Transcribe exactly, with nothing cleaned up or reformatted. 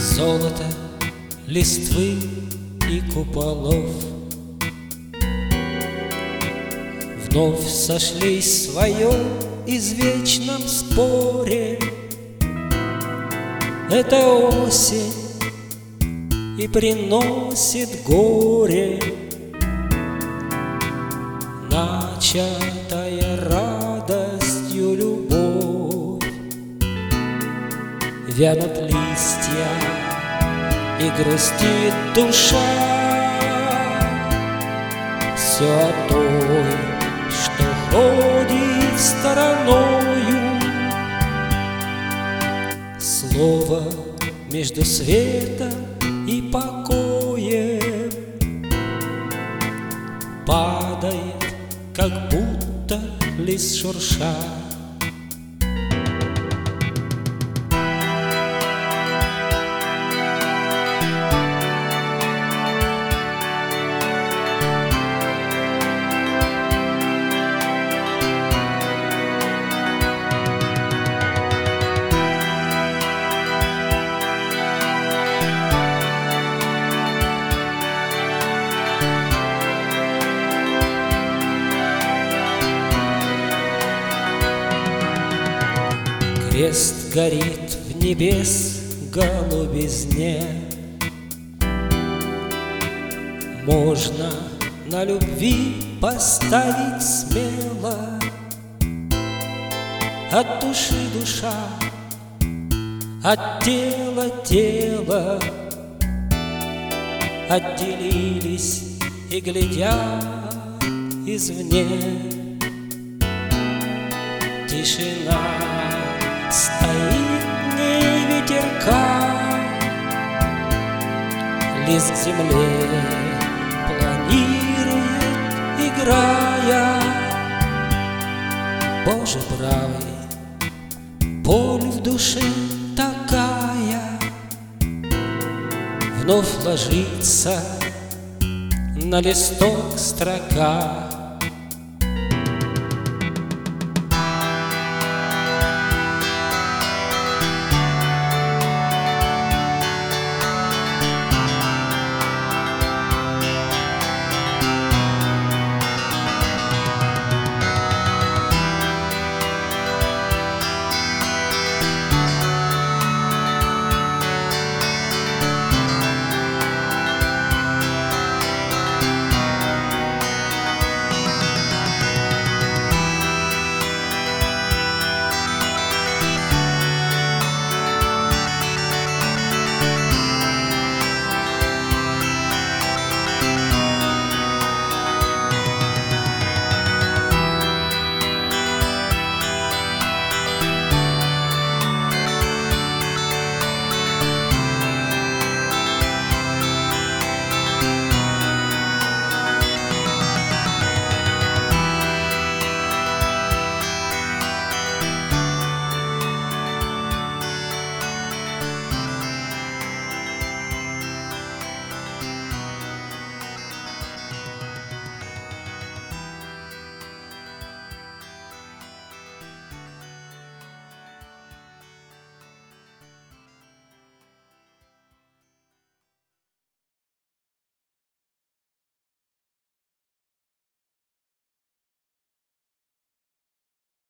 Золото листвы и куполов вновь сошлись в своем извечном споре. Это осень и приносит горе, начатая радостью любовь. Вянут листья и грустит душа, все о той, что ходит стороною. Слово между светом и покоем падает, как будто лист шурша. Крест горит в небес голубизне. Можно на любви поставить смело. От души душа, от тела тело отделились и глядят извне. Тишина, стоит дней ветерка, лист к земле планирует, играя. Боже правый, боль в душе такая, вновь ложится на листок строка.